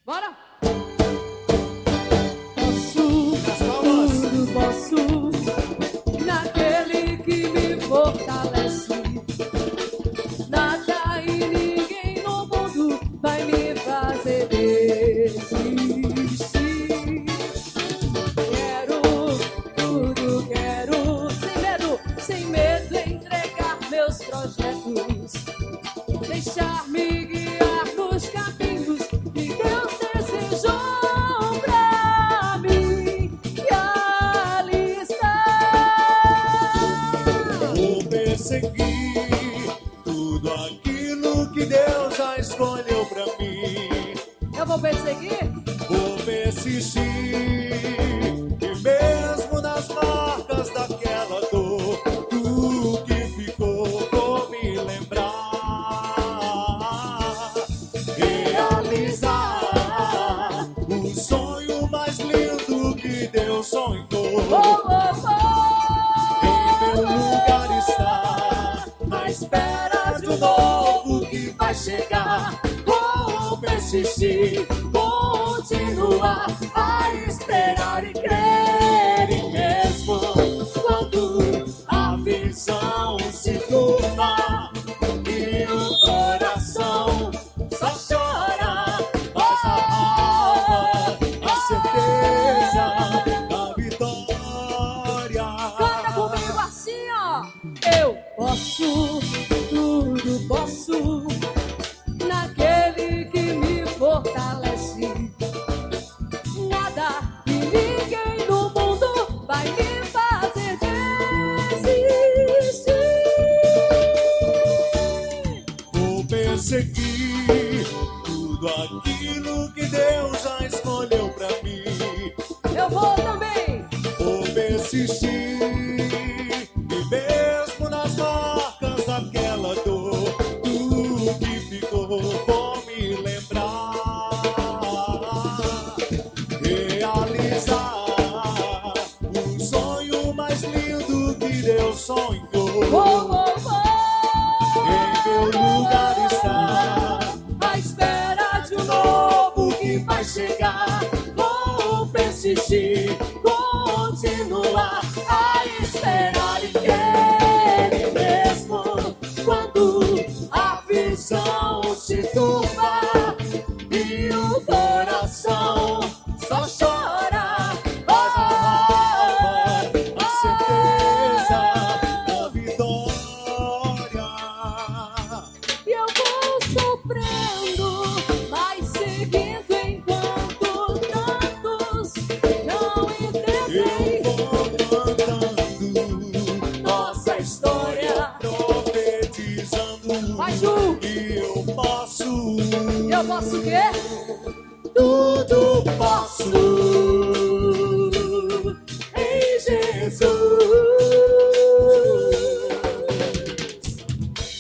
Bora! Tudo posso, naquele que me fortalece. Nada e ninguém no mundo vai me fazer desistir. Quero, sem medo, entregar meus projetos. Deixar-me guiar nos caminhos que Deus desejou pra mim. E ali está. Vou perseguir tudo aquilo que Deus já escolheu pra mim. Eu vou perseguir? Vou persistir, e mesmo nas marcas daquela dor, tudo que ficou vou me lembrar. Realizar o sonho mais lindo que Deus sonhou. Em meu lugar está, à espera de um novo que vai chegar. Vou persistir, continuar a esperar e crer, e mesmo quando a visão se turva e o coração só chora, mas a alma, a certeza da vitória. Canta comigo assim, ó. Eu posso, tudo posso, naquele que me fortalece. Nada e ninguém no mundo vai me fazer desistir. Vou perseguir tudo aquilo que Deus já escolheu pra mim. Eu vou também. Vou persistir, e mesmo nas marcas daquela dor, tudo que ficou vou me lembrar. Realizar o sonho mais lindo que Deus sonhou. Em meu lugar está, à espera de um novo que vai chegar. Vou persistir, continuar a esperar e crer, e mesmo quando a visão se turva e o coração só chora, mas a alma, a certeza da vitória. E eu vou sofrendo, mas seguindo enquanto tantos não entendem. Eu vou cantando nossa história, profetizando Vai, Ju. que eu posso Eu posso o quê?